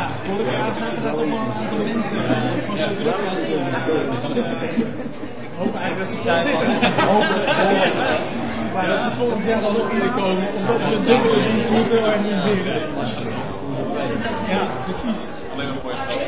Ja, vorig jaar zaten er toch wel een aantal mensen. Het was zo druk als... Ik hoop eigenlijk dat ze vol zitten. Maar dat ze volgend jaar dan nog eerder komen, omdat we een dubbele dienst moeten organiseren. Ja, precies. Alleen een voorstel.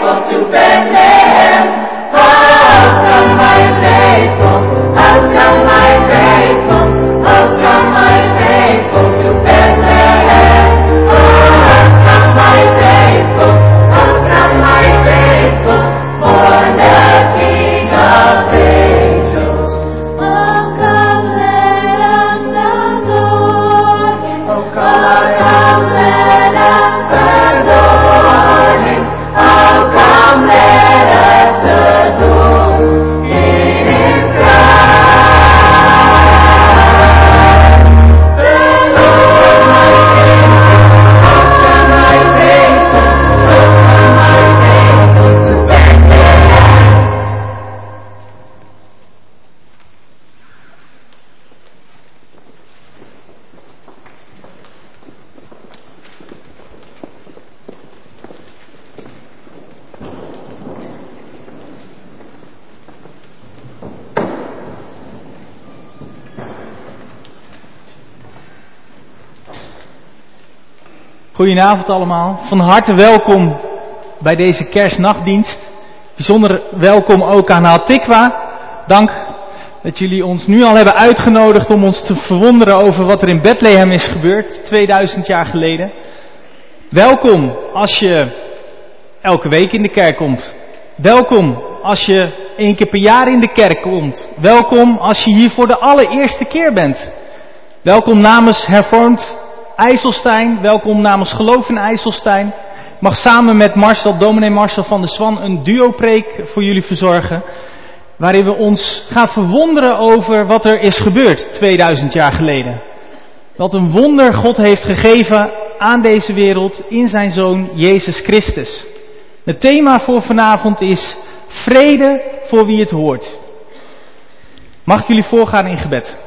faithful to Bethlehem? Oh, come my faithful, oh, come my faithful, oh, come my faithful to Bethlehem. Oh, come my faithful, oh, come my faithful, for the King of angels. Oh, come let us adore him. Oh, come let us adore him. Oh, come let us adore in Christ. The Lord my faithful, oh, come my faithful to Bethlehem. Goedenavond allemaal. Van harte welkom bij deze kerstnachtdienst. Bijzonder welkom ook aan Hatikwa. Dank dat jullie ons nu al hebben uitgenodigd om ons te verwonderen over wat er in Bethlehem is gebeurd 2000 jaar geleden. Welkom als je elke week in de kerk komt. Welkom als je 1 keer per jaar in de kerk komt. Welkom als je hier voor de allereerste keer bent. Welkom namens Hervormd IJsselstein, welkom namens Geloof in IJsselstein. Ik mag samen met dominee Marcel van der Zwan een duopreek voor jullie verzorgen. Waarin we ons gaan verwonderen over wat er is gebeurd 2000 jaar geleden. Wat een wonder God heeft gegeven aan deze wereld in zijn Zoon Jezus Christus. Het thema voor vanavond is vrede voor wie het hoort. Mag ik jullie voorgaan in gebed?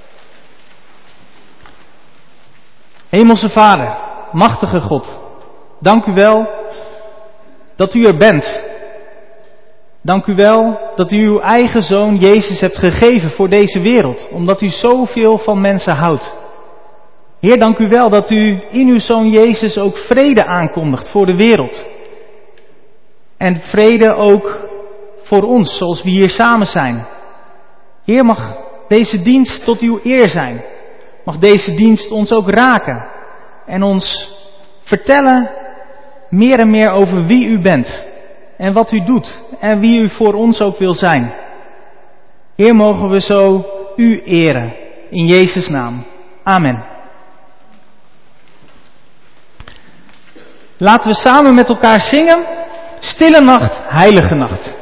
Hemelse Vader, machtige God, dank u wel dat u er bent. Dank u wel dat u uw eigen Zoon Jezus hebt gegeven voor deze wereld, omdat u zoveel van mensen houdt. Heer, dank u wel dat u in uw Zoon Jezus ook vrede aankondigt voor de wereld. En vrede ook voor ons, zoals we hier samen zijn. Heer, mag deze dienst tot uw eer zijn. Mag deze dienst ons ook raken en ons vertellen meer en meer over wie u bent en wat u doet en wie u voor ons ook wil zijn. Heer, mogen we zo u eren in Jezus' naam. Amen. Laten we samen met elkaar zingen. Stille nacht, heilige nacht.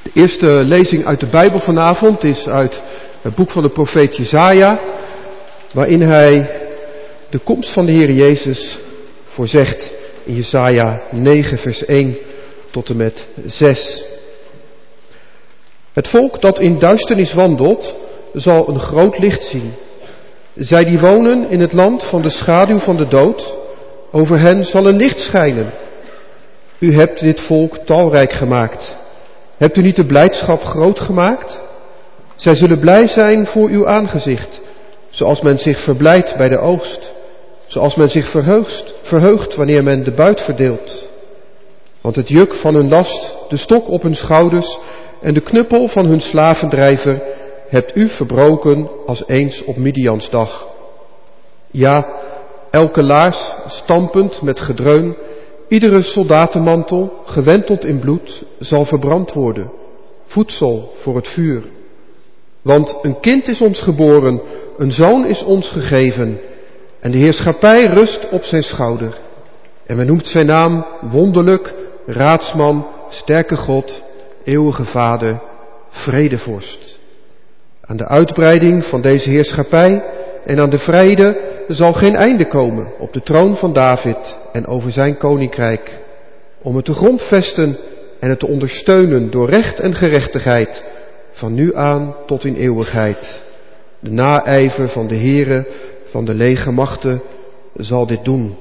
De eerste lezing uit de Bijbel vanavond is uit het boek van de profeet Jesaja, waarin hij de komst van de Heer Jezus voorzegt in Jesaja 9 vers 1 tot en met 6. Het volk dat in duisternis wandelt, zal een groot licht zien. Zij die wonen in het land van de schaduw van de dood, over hen zal een licht schijnen. U hebt dit volk talrijk gemaakt. Hebt u niet de blijdschap groot gemaakt? Zij zullen blij zijn voor uw aangezicht, zoals men zich verblijdt bij de oogst, zoals men zich verheugt wanneer men de buit verdeelt. Want het juk van hun last, de stok op hun schouders en de knuppel van hun slavendrijver hebt u verbroken als eens op Midians dag. Ja, elke laars stampend met gedreun, iedere soldatenmantel, gewenteld in bloed, zal verbrand worden, voedsel voor het vuur. Want een kind is ons geboren, een zoon is ons gegeven, en de heerschappij rust op zijn schouder. En men noemt zijn naam wonderlijk, raadsman, sterke God, eeuwige Vader, vredevorst. Aan de uitbreiding van deze heerschappij en aan de vrede zal geen einde komen op de troon van David en over zijn koninkrijk, om het te grondvesten en het te ondersteunen door recht en gerechtigheid, van nu aan tot in eeuwigheid. De naijver van de Heere van de legermachten zal dit doen.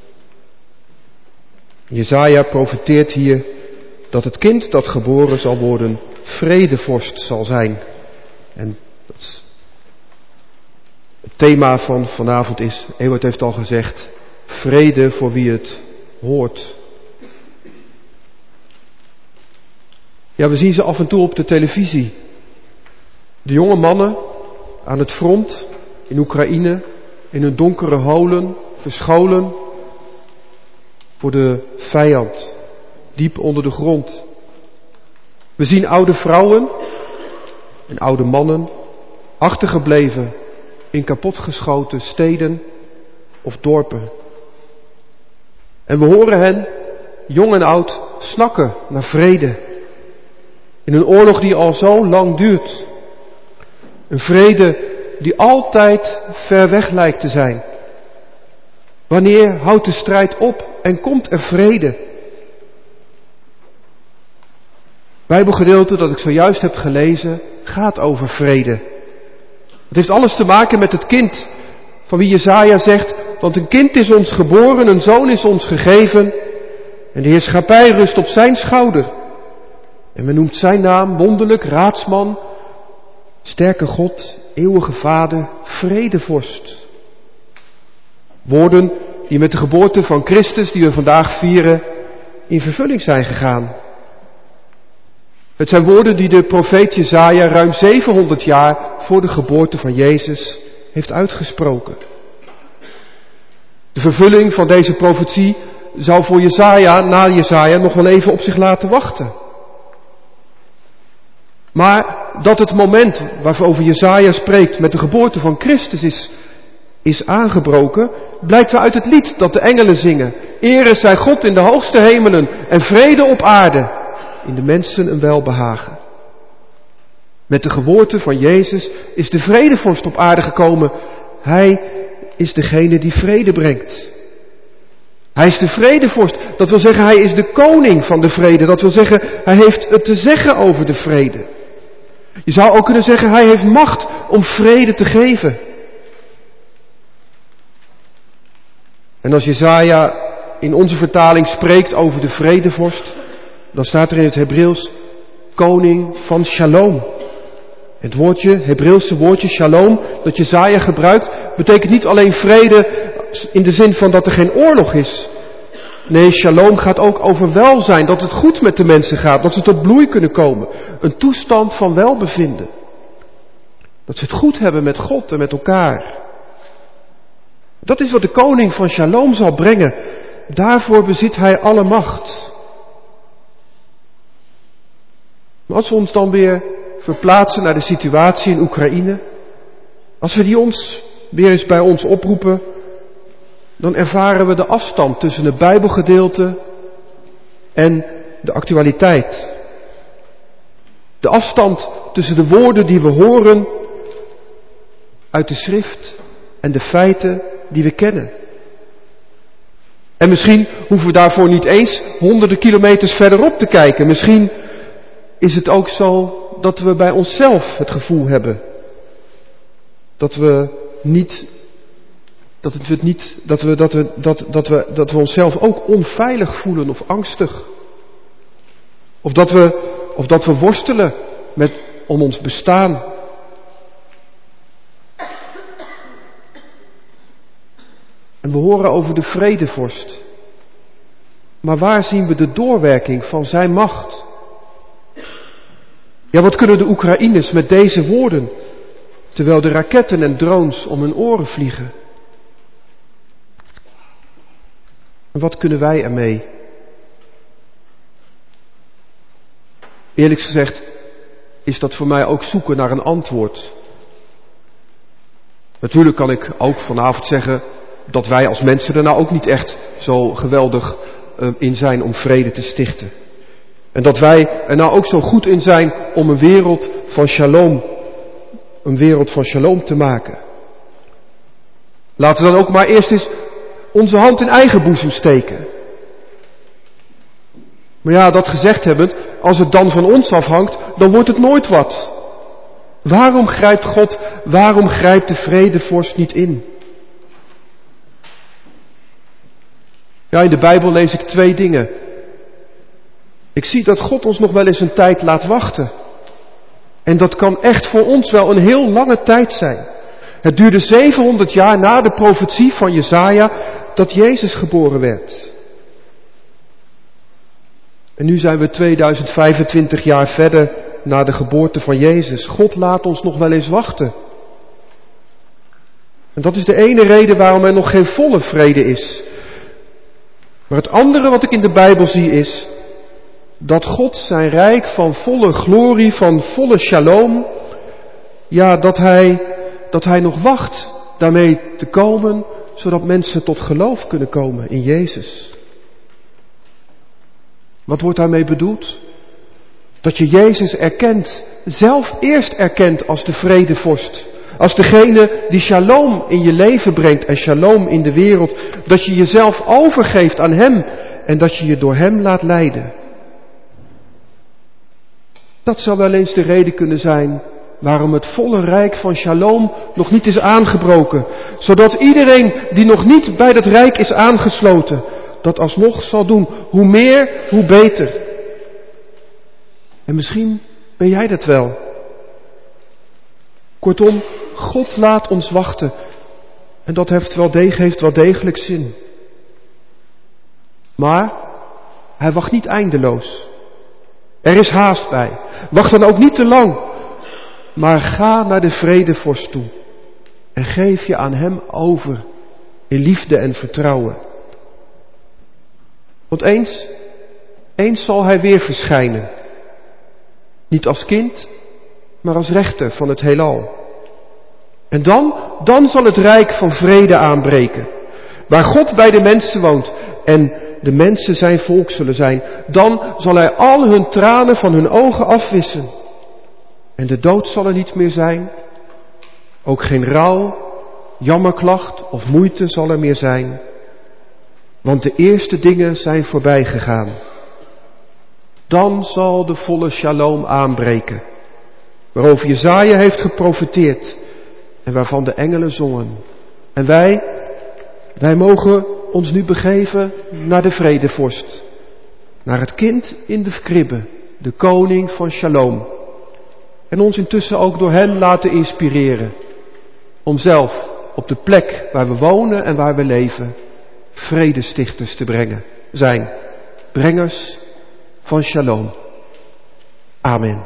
Jesaja profeteert hier dat het kind dat geboren zal worden vredevorst zal zijn. En het thema van vanavond is, Ewart heeft al gezegd, vrede voor wie het hoort. Ja, we zien ze af en toe op de televisie. De jonge mannen aan het front in Oekraïne, in hun donkere holen, verscholen voor de vijand, diep onder de grond. We zien oude vrouwen en oude mannen achtergebleven in kapotgeschoten steden of dorpen. En we horen hen, jong en oud, snakken naar vrede. In een oorlog die al zo lang duurt. Een vrede die altijd ver weg lijkt te zijn. Wanneer houdt de strijd op en komt er vrede? Bijbelgedeelte dat ik zojuist heb gelezen gaat over vrede. Het heeft alles te maken met het kind van wie Jesaja zegt, want een kind is ons geboren, een zoon is ons gegeven en de heerschappij rust op zijn schouder. En men noemt zijn naam wonderlijk, raadsman, sterke God, eeuwige Vader, vredevorst. Woorden die met de geboorte van Christus, die we vandaag vieren, in vervulling zijn gegaan. Het zijn woorden die de profeet Jesaja ruim 700 jaar voor de geboorte van Jezus heeft uitgesproken. De vervulling van deze profetie zou voor Jesaja, na Jesaja, nog wel even op zich laten wachten. Maar dat het moment waarover Jesaja spreekt met de geboorte van Christus is aangebroken, blijkt wel uit het lied dat de engelen zingen. Ere zij God in de hoogste hemelen en vrede op aarde, in de mensen een welbehagen. Met de geboorte van Jezus is de vredevorst op aarde gekomen. Hij is degene die vrede brengt. Hij is de vredevorst. Dat wil zeggen, hij is de koning van de vrede. Dat wil zeggen, hij heeft het te zeggen over de vrede. Je zou ook kunnen zeggen, hij heeft macht om vrede te geven. En als Jesaja in onze vertaling spreekt over de vredevorst, dan staat er in het Hebreeuws koning van shalom. Het Hebreeuwse woordje shalom dat Jesaja gebruikt, betekent niet alleen vrede in de zin van dat er geen oorlog is. Nee, shalom gaat ook over welzijn, dat het goed met de mensen gaat, dat ze tot bloei kunnen komen. Een toestand van welbevinden. Dat ze het goed hebben met God en met elkaar. Dat is wat de koning van shalom zal brengen. Daarvoor bezit hij alle macht. Maar als we ons dan weer verplaatsen naar de situatie in Oekraïne, als we die ons weer eens bij ons oproepen, dan ervaren we de afstand tussen het Bijbelgedeelte en de actualiteit. De afstand tussen de woorden die we horen uit de schrift en de feiten die we kennen. En misschien hoeven we daarvoor niet eens honderden kilometers verderop te kijken. Misschien is het ook zo dat we bij onszelf het gevoel hebben dat we onszelf ook onveilig voelen of angstig. Of dat we worstelen om ons bestaan. En we horen over de vredevorst. Maar waar zien we de doorwerking van zijn macht? Ja, wat kunnen de Oekraïners met deze woorden, terwijl de raketten en drones om hun oren vliegen? En wat kunnen wij ermee? Eerlijk gezegd is dat voor mij ook zoeken naar een antwoord. Natuurlijk kan ik ook vanavond zeggen dat wij als mensen er nou ook niet echt zo geweldig in zijn om vrede te stichten. En dat wij er nou ook zo goed in zijn om een wereld van shalom te maken. Laten we dan ook maar eerst eens onze hand in eigen boezem steken. Maar ja, dat gezegd hebbend, als het dan van ons afhangt, dan wordt het nooit wat. Waarom grijpt de vredevorst niet in? Ja, in de Bijbel lees ik 2 dingen. Ik zie dat God ons nog wel eens een tijd laat wachten. En dat kan echt voor ons wel een heel lange tijd zijn. Het duurde 700 jaar na de profetie van Jesaja dat Jezus geboren werd. En nu zijn we 2025 jaar verder na de geboorte van Jezus. God laat ons nog wel eens wachten. En dat is de ene reden waarom er nog geen volle vrede is. Maar het andere wat ik in de Bijbel zie is dat God zijn rijk van volle glorie, van volle shalom, ja, dat hij nog wacht daarmee te komen, zodat mensen tot geloof kunnen komen in Jezus. Wat wordt daarmee bedoeld? Dat je Jezus erkent, zelf eerst erkent als de vredevorst. Als degene die shalom in je leven brengt en shalom in de wereld. Dat je jezelf overgeeft aan Hem en dat je je door Hem laat leiden. Dat zou wel eens de reden kunnen zijn waarom het volle rijk van shalom nog niet is aangebroken. Zodat iedereen die nog niet bij dat rijk is aangesloten, dat alsnog zal doen. Hoe meer, hoe beter. En misschien ben jij dat wel. Kortom, God laat ons wachten. En dat heeft wel degelijk zin. Maar Hij wacht niet eindeloos. Er is haast bij. Wacht dan ook niet te lang. Maar ga naar de vredevorst toe. En geef je aan Hem over. In liefde en vertrouwen. Want eens zal Hij weer verschijnen. Niet als kind, maar als rechter van het heelal. En dan zal het rijk van vrede aanbreken. Waar God bij de mensen woont en de mensen zijn volk zullen zijn. Dan zal Hij al hun tranen van hun ogen afwissen. En de dood zal er niet meer zijn. Ook geen rouw, jammerklacht of moeite zal er meer zijn. Want de eerste dingen zijn voorbij gegaan. Dan zal de volle shalom aanbreken. Waarover Jesaja heeft geprofeteerd. En waarvan de engelen zongen. En wij mogen ons nu begeven naar de vredevorst. Naar het kind in de kribbe. De koning van shalom. En ons intussen ook door hem laten inspireren. Om zelf op de plek waar we wonen en waar we leven. Vredestichters te zijn. Brengers van shalom. Amen.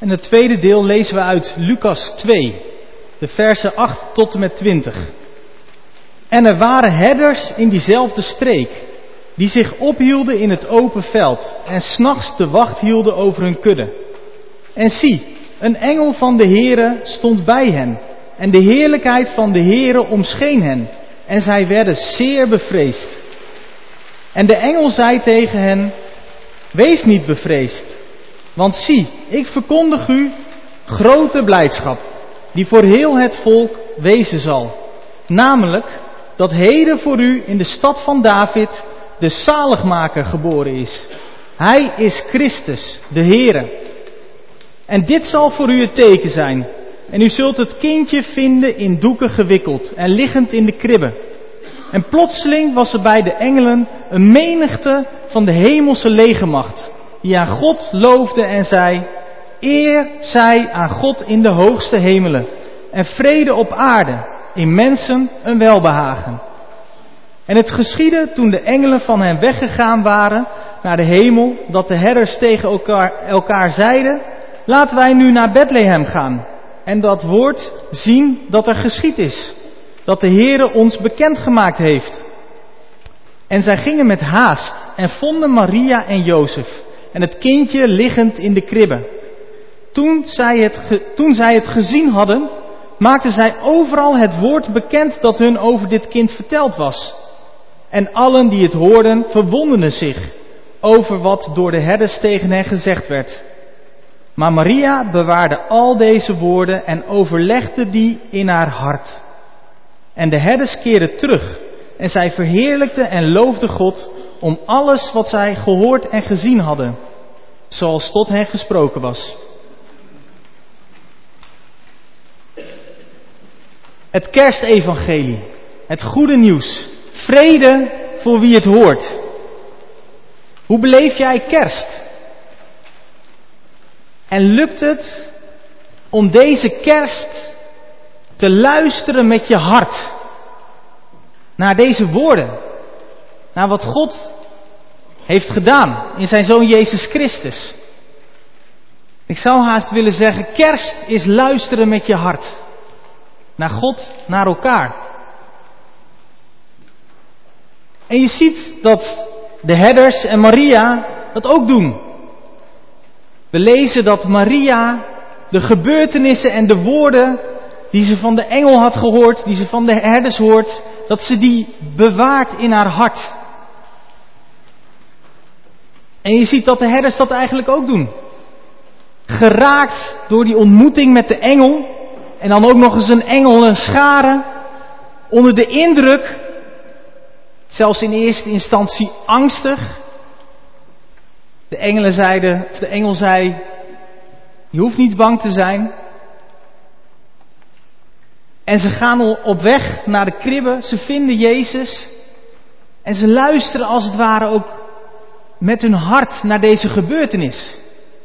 En het tweede deel lezen we uit Lucas 2, de versen 8 tot en met 20. En er waren herders in diezelfde streek, die zich ophielden in het open veld en 's nachts de wacht hielden over hun kudde. En zie, een engel van de Heere stond bij hen, en de heerlijkheid van de Heere omscheen hen, en zij werden zeer bevreesd. En de engel zei tegen hen, wees niet bevreesd, want zie, ik verkondig u grote blijdschap, die voor heel het volk wezen zal. Namelijk, dat heden voor u in de stad van David de zaligmaker geboren is. Hij is Christus, de Heere. En dit zal voor u het teken zijn. En u zult het kindje vinden in doeken gewikkeld en liggend in de kribbe. En plotseling was er bij de engelen een menigte van de hemelse legermacht, die aan God loofde en zei, eer zij aan God in de hoogste hemelen en vrede op aarde, in mensen een welbehagen. En het geschiedde toen de engelen van hen weggegaan waren naar de hemel, dat de herders tegen elkaar zeiden, laten wij nu naar Bethlehem gaan en dat woord zien dat er geschied is, dat de Heere ons bekendgemaakt heeft. En zij gingen met haast en vonden Maria en Jozef en het kindje liggend in de kribbe. Toen zij het gezien hadden, maakten zij overal het woord bekend dat hun over dit kind verteld was. En allen die het hoorden verwonderden zich over wat door de herders tegen hen gezegd werd. Maar Maria bewaarde al deze woorden en overlegde die in haar hart. En de herders keerden terug en zij verheerlijkten en loofden God om alles wat zij gehoord en gezien hadden, zoals tot hen gesproken was. Het kerstevangelie, het goede nieuws, vrede voor wie het hoort. Hoe beleef jij kerst? En lukt het om deze kerst te luisteren met je hart naar deze woorden, naar wat God heeft gedaan in zijn Zoon Jezus Christus? Ik zou haast willen zeggen, kerst is luisteren met je hart. Naar God, naar elkaar. En je ziet dat de herders en Maria dat ook doen. We lezen dat Maria de gebeurtenissen en de woorden die ze van de engel had gehoord, die ze van de herders hoort, dat ze die bewaart in haar hart. En je ziet dat de herders dat eigenlijk ook doen. Geraakt door die ontmoeting met de engel. En dan ook nog eens een engel scharen. Onder de indruk. Zelfs in eerste instantie angstig. De engel zei. Je hoeft niet bang te zijn. En ze gaan op weg naar de kribbe. Ze vinden Jezus. En ze luisteren als het ware ook met hun hart naar deze gebeurtenis.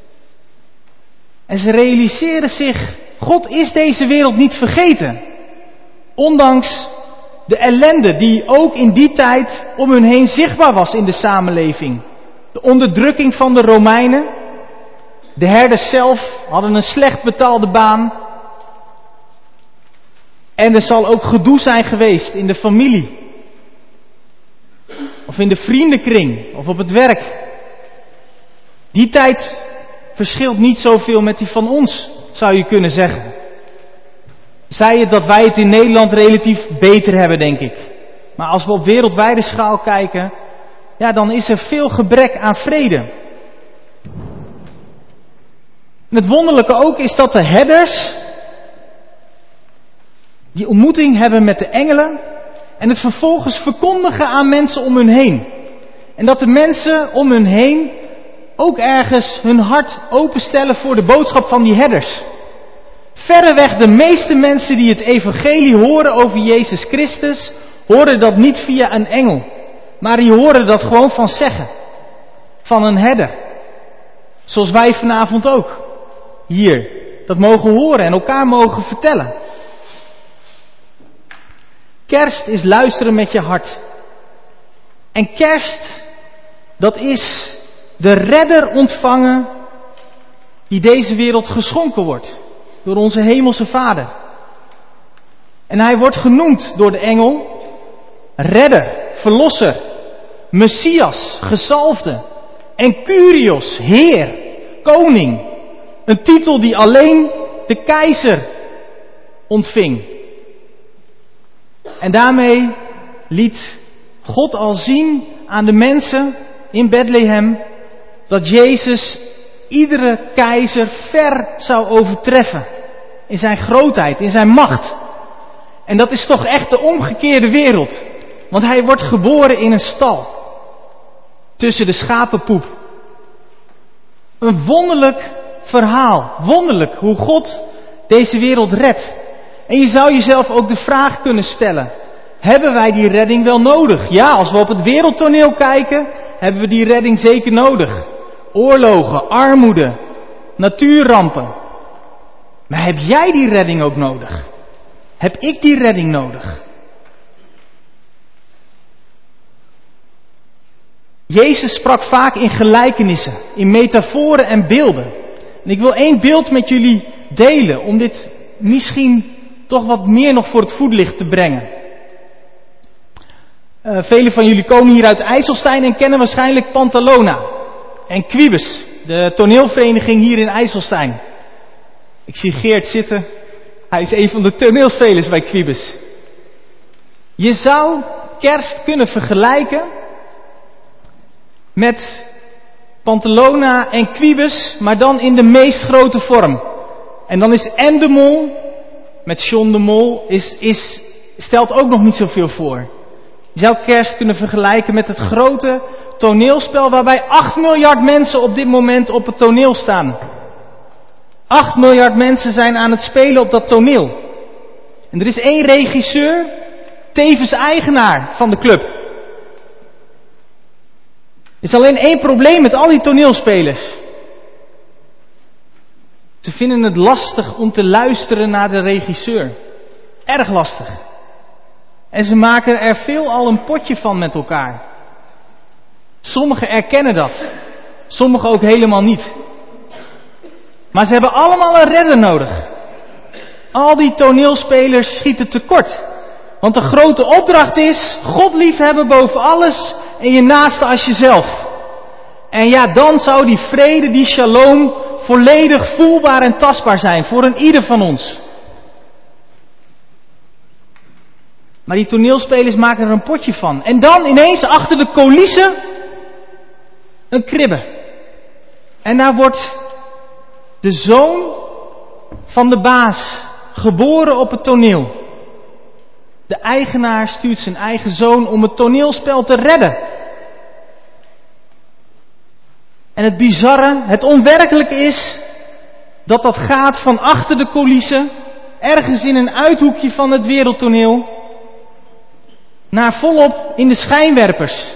En ze realiseren zich, God is deze wereld niet vergeten. Ondanks de ellende die ook in die tijd om hun heen zichtbaar was in de samenleving. De onderdrukking van de Romeinen. De herders zelf hadden een slecht betaalde baan. En er zal ook gedoe zijn geweest in de familie. Of in de vriendenkring. Of op het werk. Die tijd verschilt niet zoveel met die van ons, zou je kunnen zeggen. Zij het dat wij het in Nederland relatief beter hebben, denk ik. Maar als we op wereldwijde schaal kijken, ja, dan is er veel gebrek aan vrede. En het wonderlijke ook is dat de herders die ontmoeting hebben met de engelen en het vervolgens verkondigen aan mensen om hun heen. En dat de mensen om hun heen ook ergens hun hart openstellen voor de boodschap van die herders. Verreweg de meeste mensen die het evangelie horen over Jezus Christus, horen dat niet via een engel. Maar die horen dat gewoon van zeggen. Van een herder. Zoals wij vanavond ook. Hier. Dat mogen horen en elkaar mogen vertellen. Kerst is luisteren met je hart. En kerst, dat is de redder ontvangen die deze wereld geschonken wordt door onze hemelse Vader. En hij wordt genoemd door de engel redder, verlosser, Messias, gezalfde en Kyrios, Heer, koning. Een titel die alleen de keizer ontving. En daarmee liet God al zien aan de mensen in Bethlehem dat Jezus iedere keizer ver zou overtreffen. In zijn grootheid, in zijn macht. En dat is toch echt de omgekeerde wereld. Want hij wordt geboren in een stal. Tussen de schapenpoep. Een wonderlijk verhaal. Wonderlijk hoe God deze wereld redt. En je zou jezelf ook de vraag kunnen stellen. Hebben wij die redding wel nodig? Ja, als we op het wereldtoneel kijken, hebben we die redding zeker nodig. Oorlogen, armoede, natuurrampen. Maar heb jij die redding ook nodig? Heb ik die redding nodig? Jezus sprak vaak in gelijkenissen, in metaforen en beelden. En ik wil 1 beeld met jullie delen, om dit misschien toch wat meer nog voor het voetlicht te brengen. Velen van jullie komen hier uit IJsselstein en kennen waarschijnlijk Pantalona en Quibus, de toneelvereniging hier in IJsselstein. Ik zie Geert zitten, hij is een van de toneelspelers bij Quibus. Je zou kerst kunnen vergelijken met Pantalona en Quibus, maar dan in de meest grote vorm. En dan is En de Mol, met John de Mol, stelt ook nog niet zoveel voor. Je zou kerst kunnen vergelijken met het grote toneelspel waarbij 8 miljard mensen op dit moment op het toneel staan. 8 miljard mensen zijn aan het spelen op dat toneel. En er is 1 regisseur, tevens eigenaar van de club. Er is alleen 1 probleem met al die toneelspelers. Ze vinden het lastig om te luisteren naar de regisseur. Erg lastig. En ze maken er veelal een potje van met elkaar. Sommigen erkennen dat. Sommigen ook helemaal niet. Maar ze hebben allemaal een redder nodig. Al die toneelspelers schieten tekort. Want de grote opdracht is God liefhebben boven alles en je naaste als jezelf. En ja, dan zou die vrede, die shalom, volledig voelbaar en tastbaar zijn voor een ieder van ons. Maar die toneelspelers maken er een potje van. En dan ineens achter de coulissen een kribbe. En daar wordt de zoon van de baas geboren op het toneel. De eigenaar stuurt zijn eigen zoon om het toneelspel te redden. En het bizarre, het onwerkelijke is dat dat gaat van achter de coulissen, ergens in een uithoekje van het wereldtoneel, naar volop in de schijnwerpers.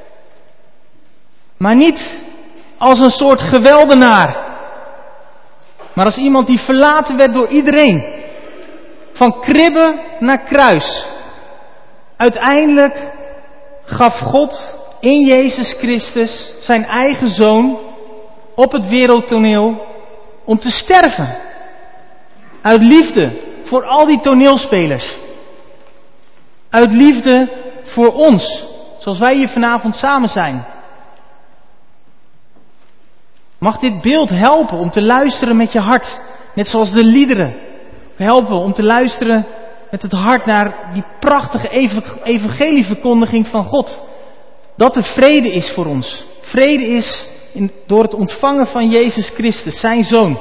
Maar niet als een soort geweldenaar, maar als iemand die verlaten werd door iedereen. Van kribbe naar kruis. Uiteindelijk gaf God in Jezus Christus zijn eigen zoon op het wereldtoneel om te sterven. Uit liefde voor al die toneelspelers. Uit liefde voor ons, zoals wij hier vanavond samen zijn. Mag dit beeld helpen om te luisteren met je hart, net zoals de liederen helpen om te luisteren met het hart naar die prachtige evangelieverkondiging van God. Dat er vrede is voor ons. Vrede is door het ontvangen van Jezus Christus, zijn Zoon.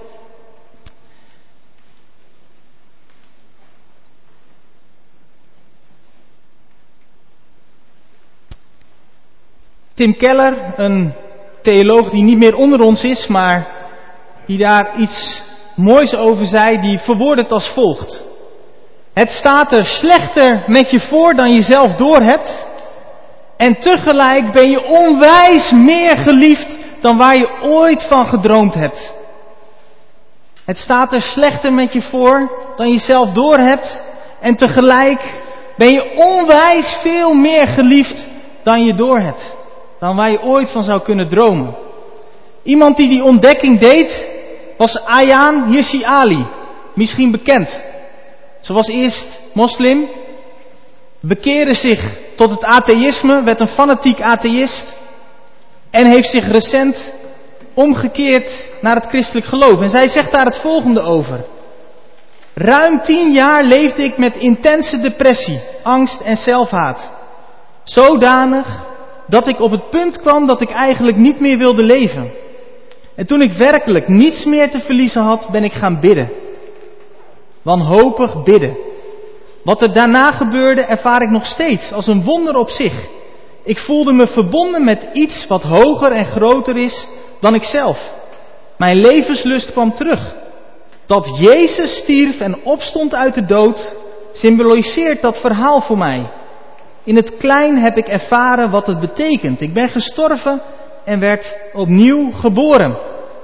Tim Keller, een theoloog die niet meer onder ons is, maar die daar iets moois over zei, die verwoordt het als volgt. Het staat er slechter met je voor dan je zelf doorhebt. En tegelijk ben je onwijs meer geliefd dan waar je ooit van gedroomd hebt. Het staat er slechter met je voor dan je zelf doorhebt. En tegelijk ben je onwijs veel meer geliefd dan je doorhebt. Dan waar je ooit van zou kunnen dromen. Iemand die ontdekking deed, was Ayaan Hirsi Ali, misschien bekend. Ze was eerst moslim, bekeerde zich tot het atheïsme, werd een fanatiek atheïst en heeft zich recent omgekeerd naar het christelijk geloof. En zij zegt daar het volgende over. Ruim 10 jaar leefde ik met intense depressie, angst en zelfhaat. Zodanig dat ik op het punt kwam dat ik eigenlijk niet meer wilde leven. En toen ik werkelijk niets meer te verliezen had, ben ik gaan bidden. Wanhopig bidden. Wat er daarna gebeurde ervaar ik nog steeds als een wonder op zich. Ik voelde me verbonden met iets wat hoger en groter is dan ikzelf. Mijn levenslust kwam terug. Dat Jezus stierf en opstond uit de dood, symboliseert dat verhaal voor mij. In het klein heb ik ervaren wat het betekent. Ik ben gestorven en werd opnieuw geboren.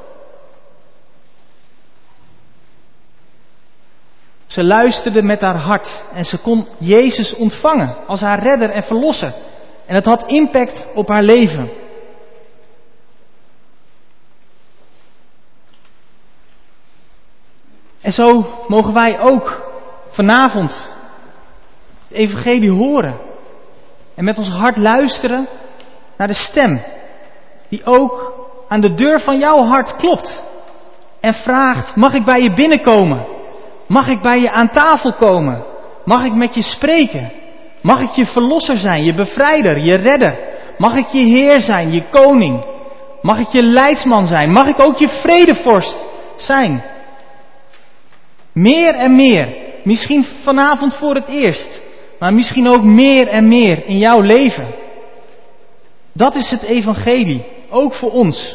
Ze luisterde met haar hart en ze kon Jezus ontvangen als haar redder en verlosser. En het had impact op haar leven. En zo mogen wij ook vanavond het evangelie horen. En met ons hart luisteren naar de stem. Die ook aan de deur van jouw hart klopt. En vraagt, mag ik bij je binnenkomen? Mag ik bij je aan tafel komen? Mag ik met je spreken? Mag ik je verlosser zijn, je bevrijder, je redder? Mag ik je heer zijn, je koning? Mag ik je leidsman zijn? Mag ik ook je vredevorst zijn? Meer en meer. Misschien vanavond voor het eerst. Maar misschien ook meer en meer in jouw leven. Dat is het evangelie. Ook voor ons.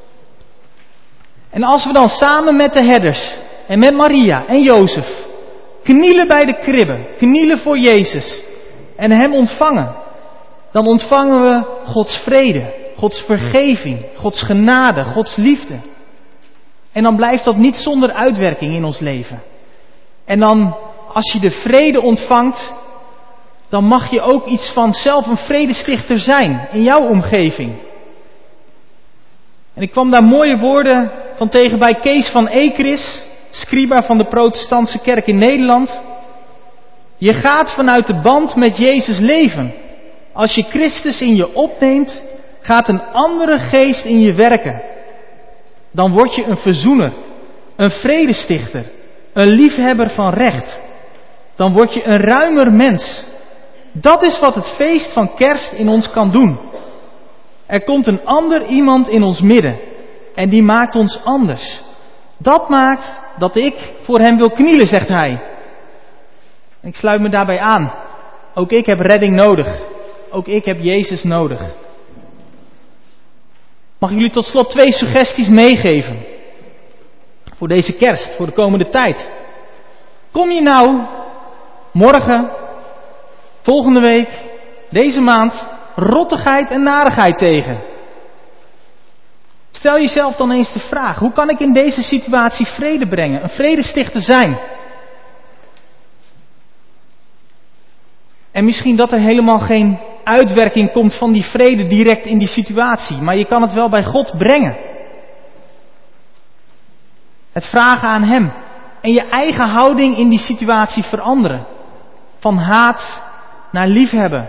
En als we dan samen met de herders en met Maria en Jozef knielen bij de kribbe, knielen voor Jezus en hem ontvangen, dan ontvangen we Gods vrede, Gods vergeving, Gods genade, Gods liefde. En dan blijft dat niet zonder uitwerking in ons leven. En dan, als je de vrede ontvangt, dan mag je ook iets van zelf een vredestichter zijn in jouw omgeving. En ik kwam daar mooie woorden van tegen bij Kees van Ekeris, scriba van de protestantse kerk in Nederland. Je gaat vanuit de band met Jezus leven. Als je Christus in je opneemt, gaat een andere geest in je werken. Dan word je een verzoener, een vredestichter, een liefhebber van recht. Dan word je een ruimer mens. Dat is wat het feest van Kerst in ons kan doen. Er komt een ander iemand in ons midden. En die maakt ons anders. Dat maakt dat ik voor hem wil knielen, zegt hij. Ik sluit me daarbij aan. Ook ik heb redding nodig. Ook ik heb Jezus nodig. Mag ik jullie tot slot 2 suggesties meegeven. Voor deze Kerst, voor de komende tijd. Kom je nou morgen, volgende week, deze maand, rottigheid en narigheid tegen? Stel jezelf dan eens de vraag, hoe kan ik in deze situatie vrede brengen, een vredestichter zijn? En misschien dat er helemaal geen uitwerking komt van die vrede direct in die situatie, maar je kan het wel bij God brengen. Het vragen aan hem en je eigen houding in die situatie veranderen. Van haat naar liefhebben.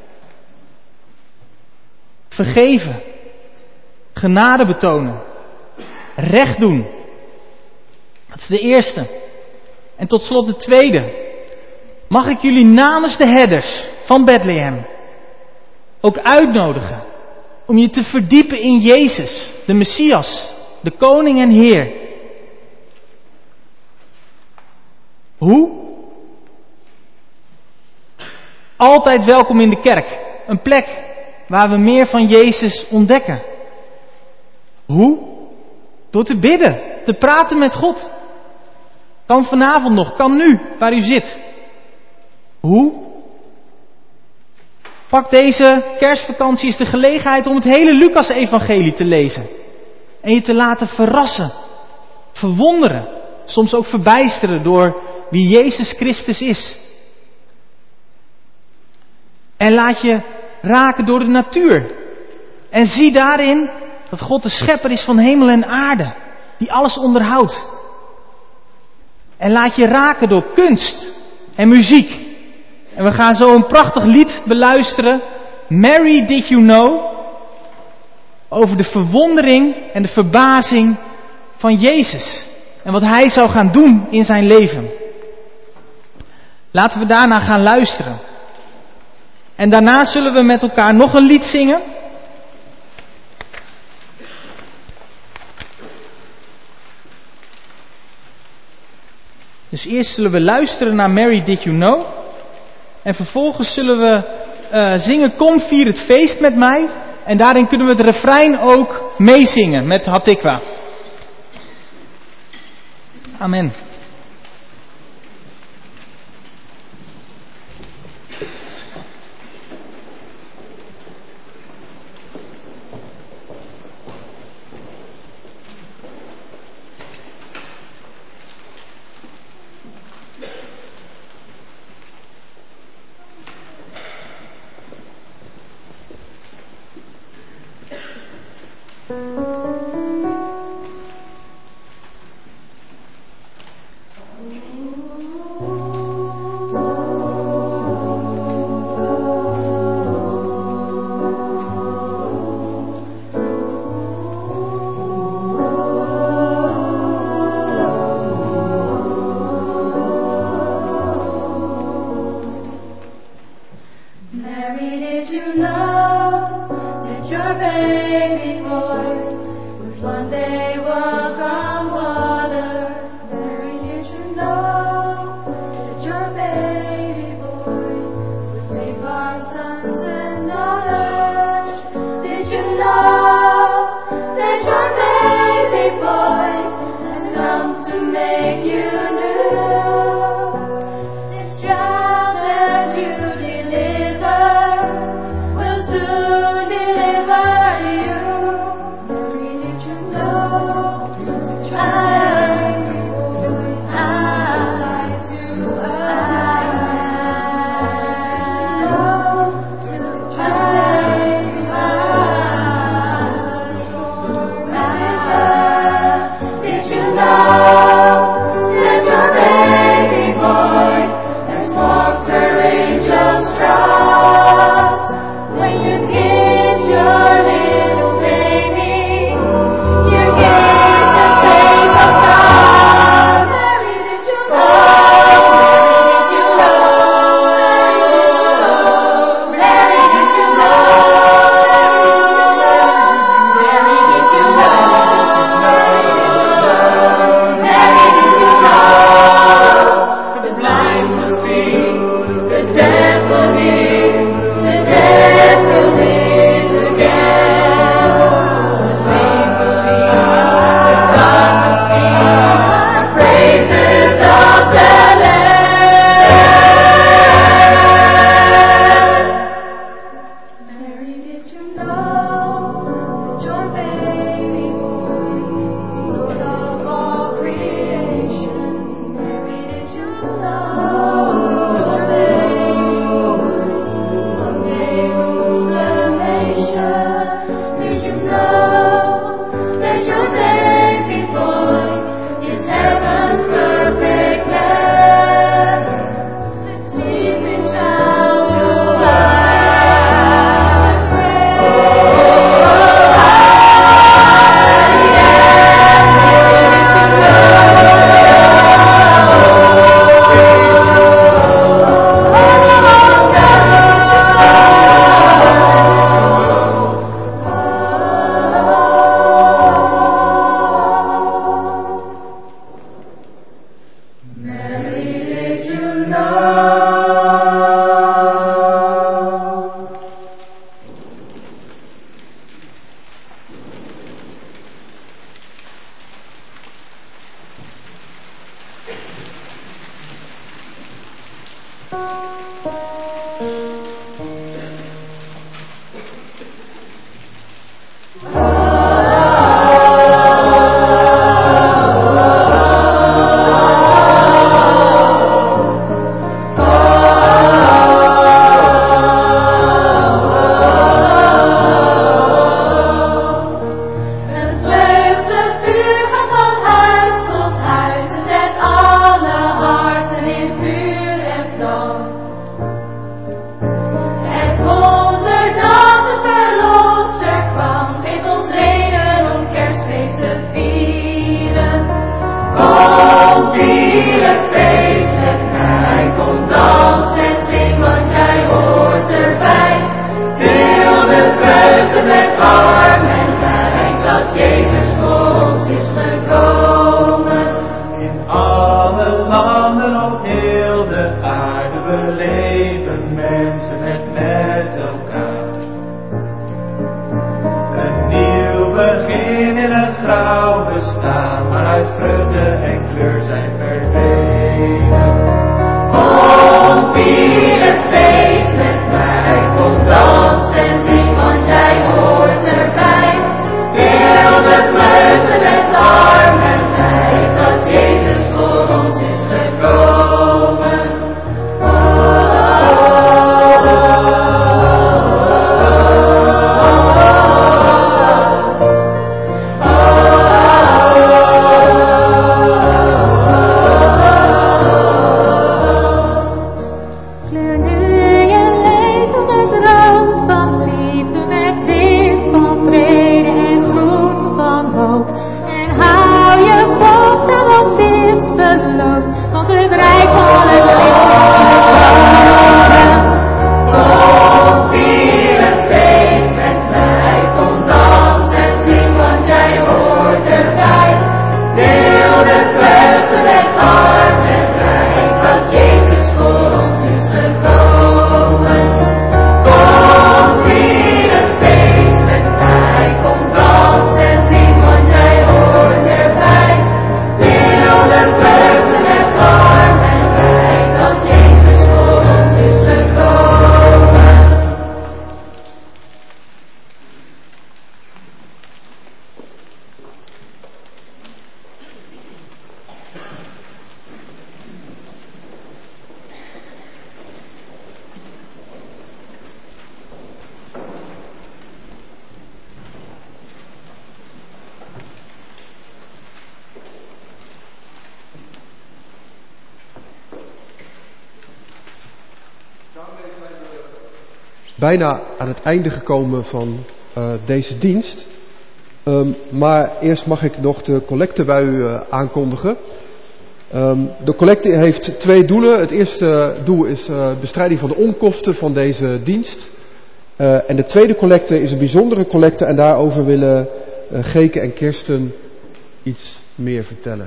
Vergeven. Genade betonen. Recht doen. Dat is de eerste. En tot slot de tweede. Mag ik jullie namens de herders van Bethlehem ook uitnodigen om je te verdiepen in Jezus, de Messias, de Koning en Heer. Hoe? Altijd welkom in de kerk. Een plek waar we meer van Jezus ontdekken. Hoe? Door te bidden, te praten met God. Kan vanavond nog, kan nu, waar u zit. Hoe? Pak deze kerstvakantie eens de gelegenheid om het hele Lucas-evangelie te lezen. En je te laten verrassen, verwonderen, soms ook verbijsteren door wie Jezus Christus is. En laat je raken door de natuur. En zie daarin dat God de schepper is van hemel en aarde. die alles onderhoudt. En laat je raken door kunst en muziek. En we gaan zo een prachtig lied beluisteren. Mary, Did You Know? Over de verwondering en de verbazing van Jezus. En wat Hij zou gaan doen in zijn leven. Laten we daarna gaan luisteren. En daarna zullen we met elkaar nog een lied zingen. Dus eerst zullen we luisteren naar Mary, Did You Know? En vervolgens zullen we zingen Kom vier het feest met mij. En daarin kunnen we het refrein ook meezingen met Hatikwa. Amen. ze het met elkaar. Een nieuw begin in een grauw bestaan, waaruit vreugde en kleur zijn verdwenen. Kom, vier het feest met mij, kom dans en zing, want jij hoort erbij. Deel de vreugde met arm en rijk, dat Jezus voor ons is gekomen. Kleur nu je leven met rood van liefde, met wit van vrede en groen van hoop. En hou je vast aan wat is beloofd, want het rijk van het licht is gekomen. Kom, vier het feest met mij, kom dans en zing, want jij hoort erbij. Deel de vreugde met arm en rijk, dat Jezus voor ons is gekomen. Kom, vier het feest met mij, kom dans en zing, want jij hoort erbij. Deel de vreugde met arm en rijk, dat Jezus voor ons is gekomen. Bijna aan het einde gekomen van deze dienst. Maar eerst mag ik nog de collecte bij u aankondigen. De collecte heeft 2 doelen. Het eerste doel is bestrijding van de onkosten van deze dienst. En de tweede collecte is een bijzondere collecte en daarover willen Geke en Kirsten iets meer vertellen.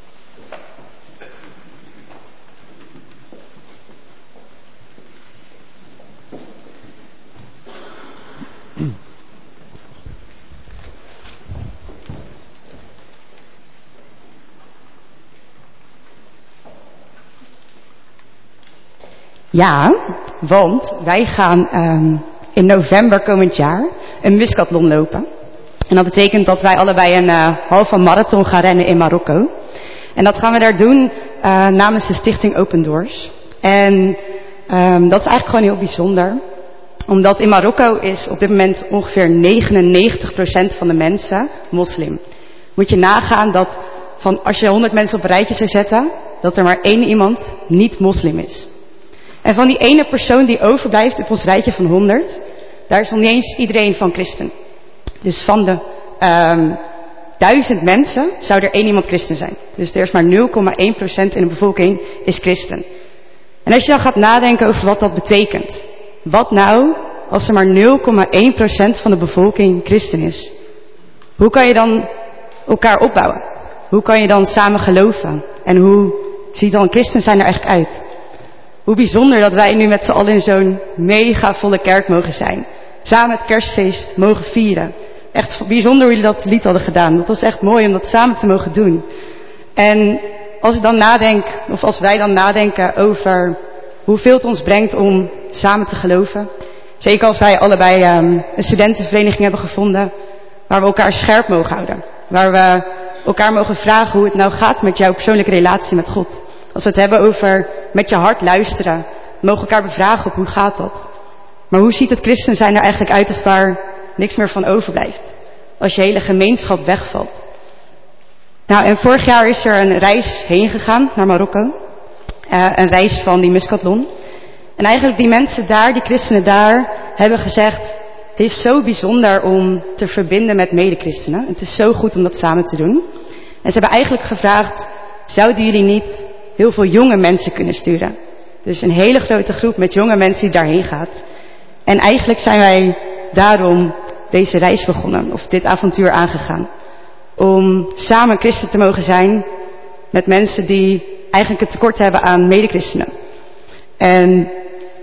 Ja, want wij gaan in november komend jaar een Muskathlon lopen. En dat betekent dat wij allebei een halve marathon gaan rennen in Marokko. En dat gaan we daar doen namens de stichting Open Doors. En dat is eigenlijk gewoon heel bijzonder. Omdat in Marokko is op dit moment ongeveer 99% van de mensen moslim. Moet je nagaan dat van als je 100 mensen op een rijtje zou zetten, dat er maar 1 iemand niet moslim is. En van die ene persoon die overblijft op ons rijtje van 100, daar is nog niet eens iedereen van christen. Dus van de 1000 mensen zou er 1 iemand christen zijn. Dus er is maar 0,1% in de bevolking is christen. En als je dan gaat nadenken over wat dat betekent. Wat nou als er maar 0,1% van de bevolking christen is? Hoe kan je dan elkaar opbouwen? Hoe kan je dan samen geloven? En hoe ziet dan christen zijn er echt uit? Hoe bijzonder dat wij nu met z'n allen in zo'n mega volle kerk mogen zijn. Samen het kerstfeest mogen vieren. Echt bijzonder hoe jullie dat lied hadden gedaan. Dat was echt mooi om dat samen te mogen doen. En als ik dan nadenk, of als wij dan nadenken over hoeveel het ons brengt om samen te geloven. Zeker als wij allebei een studentenvereniging hebben gevonden. Waar we elkaar scherp mogen houden. Waar we elkaar mogen vragen hoe het nou gaat met jouw persoonlijke relatie met God. Als we het hebben over met je hart luisteren. We mogen elkaar bevragen op hoe gaat dat. Maar hoe ziet het christen zijn er eigenlijk uit als daar niks meer van overblijft? Als je hele gemeenschap wegvalt. Nou, en vorig jaar is er een reis heen gegaan naar Marokko. Een reis van die Muskathlon. En eigenlijk die mensen daar, die christenen daar, hebben gezegd: het is zo bijzonder om te verbinden met medechristenen. Het is zo goed om dat samen te doen. En ze hebben eigenlijk gevraagd: zouden jullie niet heel veel jonge mensen kunnen sturen? Dus een hele grote groep met jonge mensen die daarheen gaat. En eigenlijk zijn wij daarom deze reis begonnen, of dit avontuur aangegaan. Om samen christen te mogen zijn met mensen die eigenlijk het tekort hebben aan medechristenen. En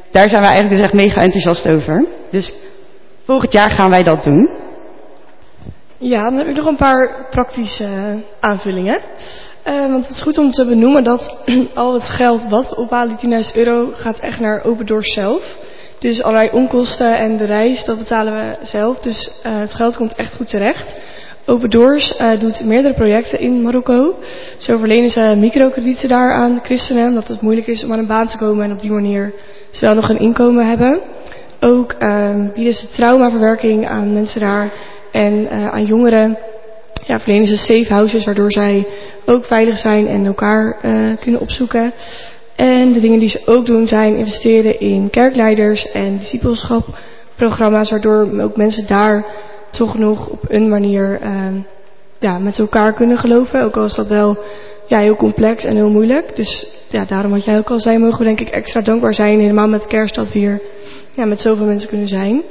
daar zijn wij eigenlijk dus echt mega enthousiast over. Dus volgend jaar gaan wij dat doen. Ja, dan heb ik nog een paar praktische aanvullingen. Want het is goed om te benoemen dat al het geld wat we ophalen, die €10.000, gaat echt naar Open Doors zelf. Dus allerlei onkosten en de reis, dat betalen we zelf. Dus het geld komt echt goed terecht. Open Doors doet meerdere projecten in Marokko. Zo verlenen ze microkredieten daar aan de christenen, omdat het moeilijk is om aan een baan te komen en op die manier ze wel nog een inkomen hebben. Ook bieden ze traumaverwerking aan mensen daar en aan jongeren. Ja, verlenen ze safe houses, waardoor zij ook veilig zijn en elkaar kunnen opzoeken. En de dingen die ze ook doen zijn investeren in kerkleiders en discipelschapprogramma's, waardoor ook mensen daar toch nog op een manier met elkaar kunnen geloven. Ook al is dat wel heel complex en heel moeilijk. Dus ja, daarom wat jij ook al zei, mogen we denk ik extra dankbaar zijn, helemaal met kerst, dat we hier met zoveel mensen kunnen zijn.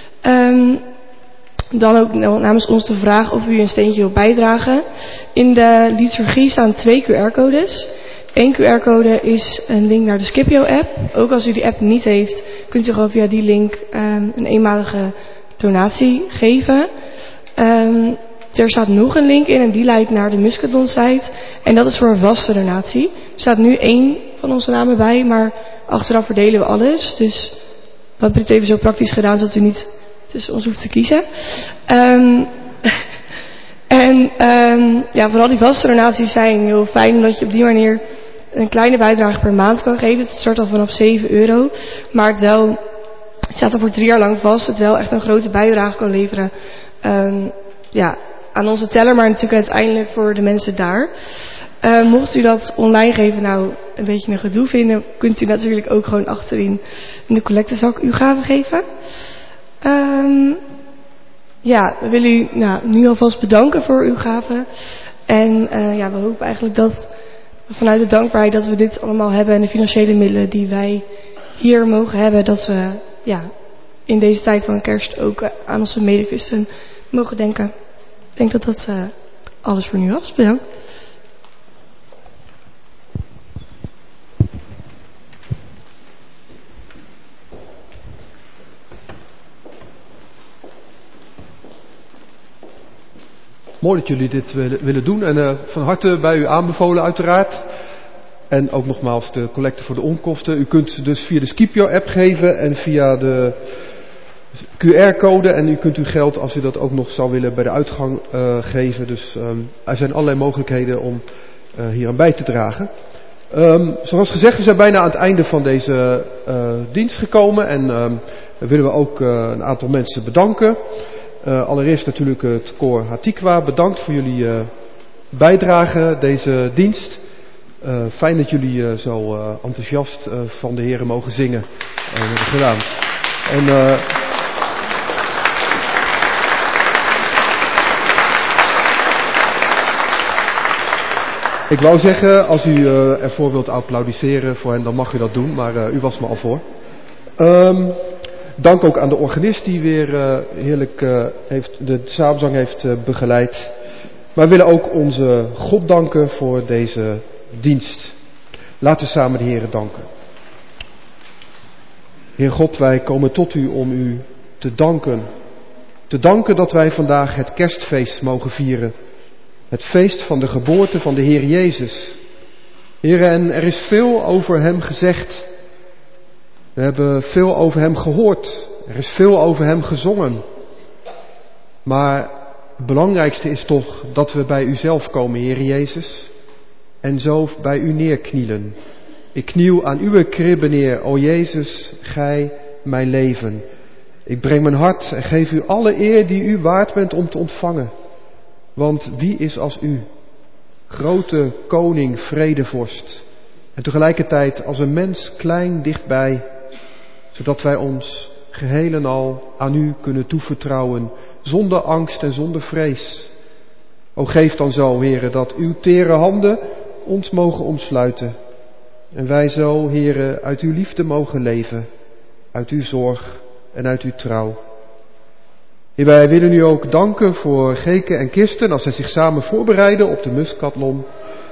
Dan ook namens ons de vraag of u een steentje wilt bijdragen. In de liturgie staan 2 QR-codes. 1 QR-code is een link naar de Scipio-app. Ook als u die app niet heeft, kunt u gewoon via die link een eenmalige donatie geven. Er staat nog een link in en die leidt naar de Muscathlon-site. En dat is voor een vaste donatie. Er staat nu 1 van onze namen bij, maar achteraf verdelen we alles. Dus we hebben het even zo praktisch gedaan, zodat u niet tussen ons hoeft te kiezen. Vooral die vaste donaties zijn heel fijn, omdat je op die manier een kleine bijdrage per maand kan geven. Het start al vanaf €7. Maar het staat al voor 3 jaar lang vast. Het wel echt een grote bijdrage kan leveren aan onze teller, maar natuurlijk uiteindelijk voor de mensen daar. Mocht u dat online geven een beetje een gedoe vinden, kunt u natuurlijk ook gewoon achterin in de collectezak uw gave geven. We willen u nu alvast bedanken voor uw gave. En we hopen eigenlijk dat vanuit de dankbaarheid dat we dit allemaal hebben en de financiële middelen die wij hier mogen hebben, dat we in deze tijd van kerst ook aan onze medechristen mogen denken. Ik denk dat dat alles voor nu was. Bedankt. Mooi dat jullie dit willen doen en van harte bij u aanbevolen uiteraard. En ook nogmaals de collecte voor de onkosten. U kunt dus via de Scipio-app geven en via de QR-code. En u kunt uw geld, als u dat ook nog zou willen, bij de uitgang geven. Dus er zijn allerlei mogelijkheden om hier aan bij te dragen. Zoals gezegd, we zijn bijna aan het einde van deze dienst gekomen. En willen we ook een aantal mensen bedanken. Allereerst natuurlijk het koor Hatikwa. Bedankt voor jullie bijdrage deze dienst. Fijn dat jullie zo enthousiast van de Heere mogen zingen hebben gedaan. En ik wou zeggen, als u ervoor wilt applaudisseren voor hen, dan mag u dat doen, maar u was me al voor. Dank ook aan de organist die weer heerlijk de samenzang heeft begeleid. Maar we willen ook onze God danken voor deze dienst. Laten we samen de Heere danken. Heer God, wij komen tot u om u te danken. Te danken dat wij vandaag het kerstfeest mogen vieren. Het feest van de geboorte van de Heer Jezus. Heer, en er is veel over hem gezegd. We hebben veel over hem gehoord. Er is veel over hem gezongen. Maar het belangrijkste is toch dat we bij u zelf komen, Heer Jezus. En zo bij u neerknielen. Ik kniel aan uw kribbe neer, o Jezus, gij mijn leven. Ik breng mijn hart en geef u alle eer die u waard bent om te ontvangen. Want wie is als u? Grote koning, vredevorst. En tegelijkertijd als een mens klein dichtbij. Zodat wij ons geheel en al aan u kunnen toevertrouwen. Zonder angst en zonder vrees. O geef dan zo, Heere, dat uw tere handen ons mogen omsluiten. En wij zo, Heere, uit uw liefde mogen leven. Uit uw zorg en uit uw trouw. Heer, wij willen u ook danken voor Geke en Kirsten als zij zich samen voorbereiden op de Muscathlon.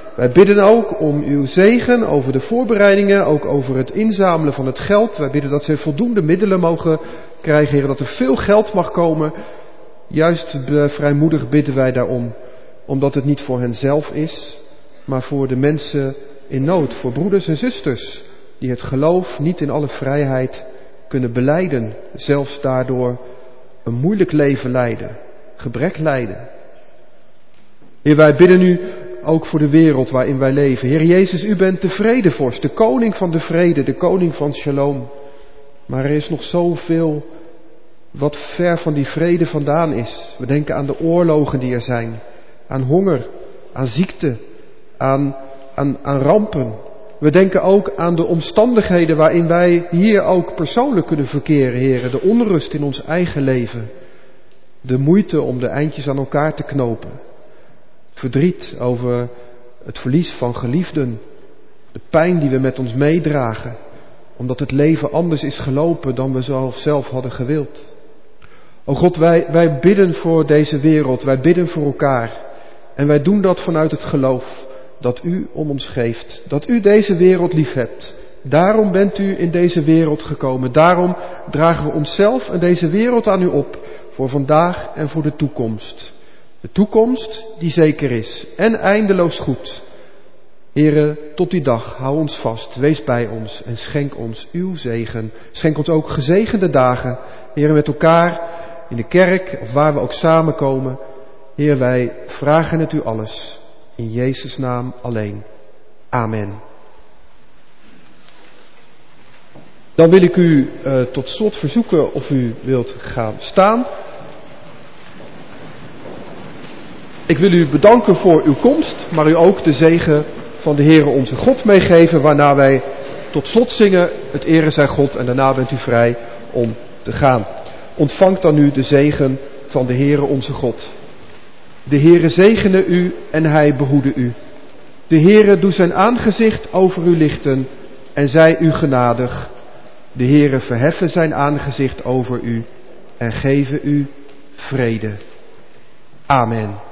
Wij bidden ook om uw zegen over de voorbereidingen, ook over het inzamelen van het geld. Wij bidden dat ze voldoende middelen mogen krijgen, Heer, dat er veel geld mag komen. Juist vrijmoedig bidden wij daarom, omdat het niet voor hen zelf is, maar voor de mensen in nood, voor broeders en zusters die het geloof niet in alle vrijheid kunnen belijden, zelfs daardoor een moeilijk leven leiden, gebrek lijden. Heer, wij bidden u ook voor de wereld waarin wij leven. Heer Jezus, u bent de vredevorst, de koning van de vrede, de koning van shalom. Maar er is nog zoveel wat ver van die vrede vandaan is. We denken aan de oorlogen die er zijn, aan honger, aan ziekte, aan rampen. We denken ook aan de omstandigheden waarin wij hier ook persoonlijk kunnen verkeren, Heer. De onrust in ons eigen leven. De moeite om de eindjes aan elkaar te knopen. Verdriet over het verlies van geliefden. De pijn die we met ons meedragen. Omdat het leven anders is gelopen dan we zelf hadden gewild. O God, wij bidden voor deze wereld. Wij bidden voor elkaar. En wij doen dat vanuit het geloof dat u om ons geeft. Dat u deze wereld lief hebt. Daarom bent u in deze wereld gekomen. Daarom dragen we onszelf en deze wereld aan u op. Voor vandaag en voor de toekomst. De toekomst die zeker is en eindeloos goed. Here, tot die dag, hou ons vast, wees bij ons en schenk ons uw zegen. Schenk ons ook gezegende dagen, Here, met elkaar in de kerk of waar we ook samenkomen. Heer, wij vragen het u alles. In Jezus' naam alleen. Amen. Dan wil ik u tot slot verzoeken of u wilt gaan staan. Ik wil u bedanken voor uw komst, maar u ook de zegen van de Heere onze God meegeven, waarna wij tot slot zingen, het ere zij God, en daarna bent u vrij om te gaan. Ontvangt dan nu de zegen van de Heere onze God. De Heere zegene u en hij behoede u. De Heere doe zijn aangezicht over u lichten en zij u genadig. De Heere verheffe zijn aangezicht over u en geven u vrede. Amen.